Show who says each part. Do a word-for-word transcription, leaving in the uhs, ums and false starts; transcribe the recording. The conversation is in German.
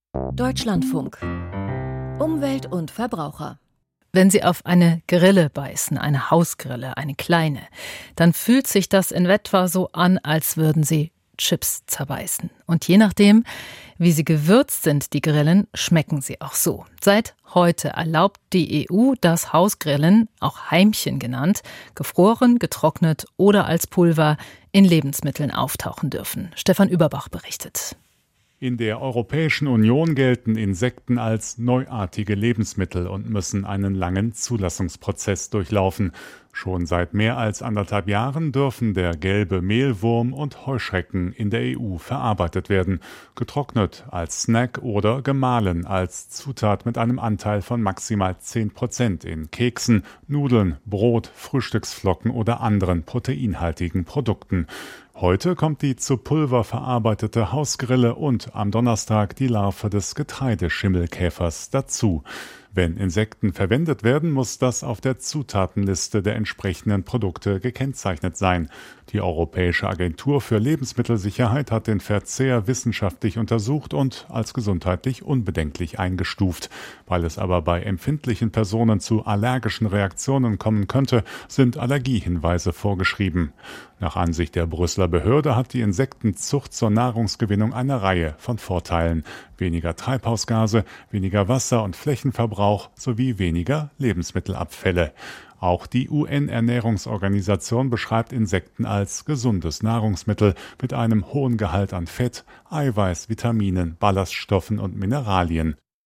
Speaker 1: Deutschlandfunk. Umwelt und Verbraucher.
Speaker 2: Wenn Sie auf eine Grille beißen, eine Hausgrille, eine kleine, dann fühlt sich das in etwa so an, als würden Sie Chips zerbeißen. Und je nachdem, wie sie gewürzt sind, die Grillen, schmecken sie auch so. Seit heute erlaubt die E U das Hausgrillen, auch Heimchen genannt, gefroren, getrocknet oder als Pulver in Lebensmitteln auftauchen dürfen. Stefan Überbach berichtet.
Speaker 3: In der Europäischen Union gelten Insekten als neuartige Lebensmittel und müssen einen langen Zulassungsprozess durchlaufen. Schon seit mehr als anderthalb Jahren dürfen der gelbe Mehlwurm und Heuschrecken in der E U verarbeitet werden, getrocknet als Snack oder gemahlen als Zutat mit einem Anteil von maximal zehn Prozent in Keksen, Nudeln, Brot, Frühstücksflocken oder anderen proteinhaltigen Produkten. Heute kommt die zu Pulver verarbeitete Hausgrille und am Donnerstag die Larve des Getreideschimmelkäfers dazu. Wenn Insekten verwendet werden, muss das auf der Zutatenliste der entsprechenden Produkte gekennzeichnet sein. Die Europäische Agentur für Lebensmittelsicherheit hat den Verzehr wissenschaftlich untersucht und als gesundheitlich unbedenklich eingestuft. Weil es aber bei empfindlichen Personen zu allergischen Reaktionen kommen könnte, sind Allergiehinweise vorgeschrieben. Nach Ansicht der Brüsseler Behörde hat die Insektenzucht zur Nahrungsgewinnung eine Reihe von Vorteilen. Weniger Treibhausgase, weniger Wasser- und Flächenverbrauch sowie weniger Lebensmittelabfälle. Auch die U N-Ernährungsorganisation beschreibt Insekten als gesundes Nahrungsmittel mit einem hohen Gehalt an Fett, Eiweiß, Vitaminen, Ballaststoffen und Mineralien.